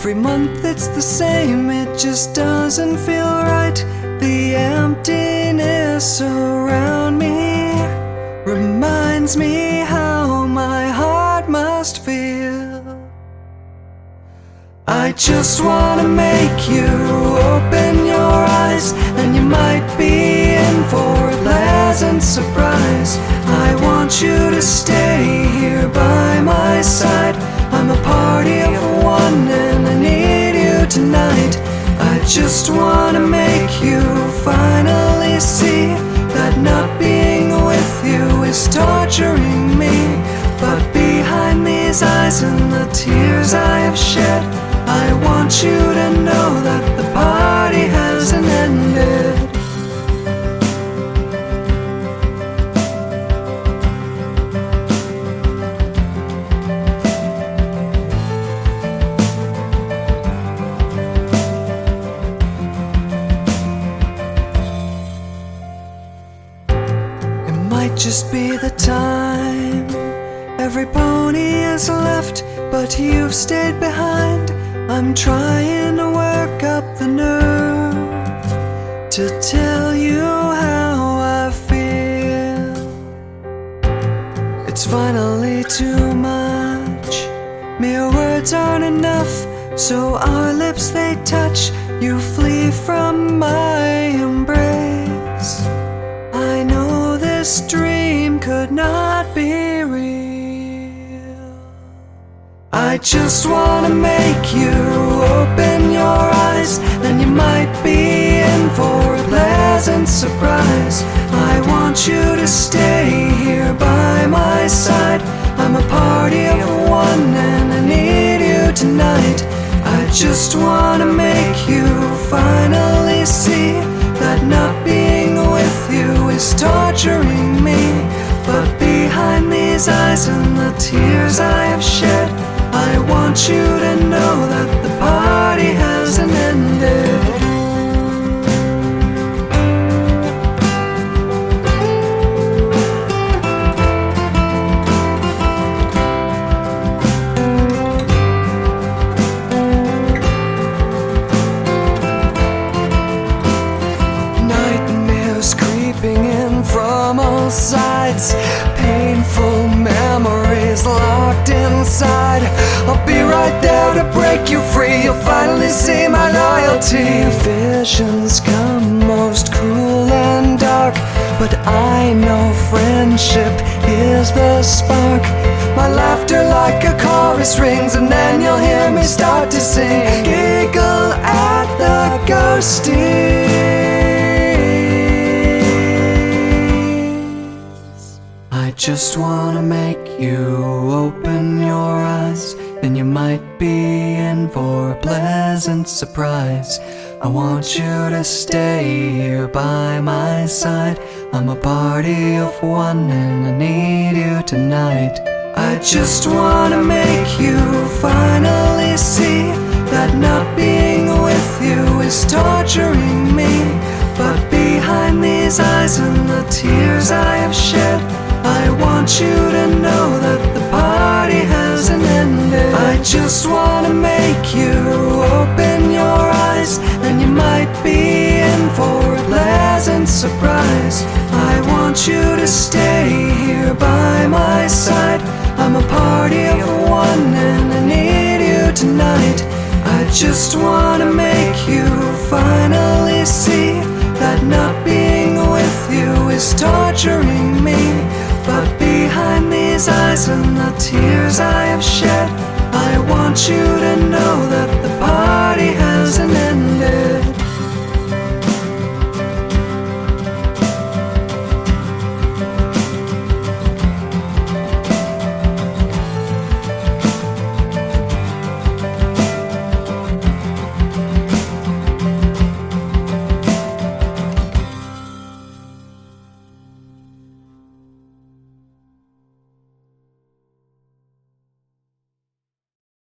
Every month it's the same, it just doesn't feel right. The emptiness around me reminds me how my heart must feel. I just wanna make you open your eyes, and you might be in for a pleasant surprise. I want you to stay here by my side. I'm a party of one and I need you tonight. I just wanna make you finally see that not being with you is torturing me. But behind these eyes and the tears I have shed, I want you to know that the party hasn't ended. Might just be the time. Every pony has left, but you've stayed behind. I'm trying to work up the nerve to tell you how I feel. It's finally too much. Mere words aren't enough, so our lips they touch. You flee from my embrace. I know this dream could not be real. I just wanna make you open your eyes, and you might be in for a pleasant surprise. I want you to stay here by my side. I'm a party of one and I need you tonight. I just wanna make you finally see that not being with you is torturing me. But behind these eyes and the tears I have shed, I want you to know that the party hasn't ended. From all sides, painful memories locked inside. I'll be right there to break you free. You'll finally see my loyalty. Visions come most cruel and dark, but I know friendship is the spark. My laughter like a chorus rings, and then you'll hear me start to sing. Giggle at the ghosties. I just wanna make you open your eyes, then you might be in for a pleasant surprise. I want you to stay here by my side. I'm a party of one and I need you tonight. I just wanna make you finally see that not being with you is torturing me. But behind these eyes and the tears I have shed, I want you to know that the party hasn't ended. I just wanna make you open your eyes, and you might be in for a pleasant surprise. I want you to stay here by my side. I'm a party of one and I need you tonight. I just wanna make you finally see that not being with you is torturing me. But behind these eyes and the tears I have shed, I want you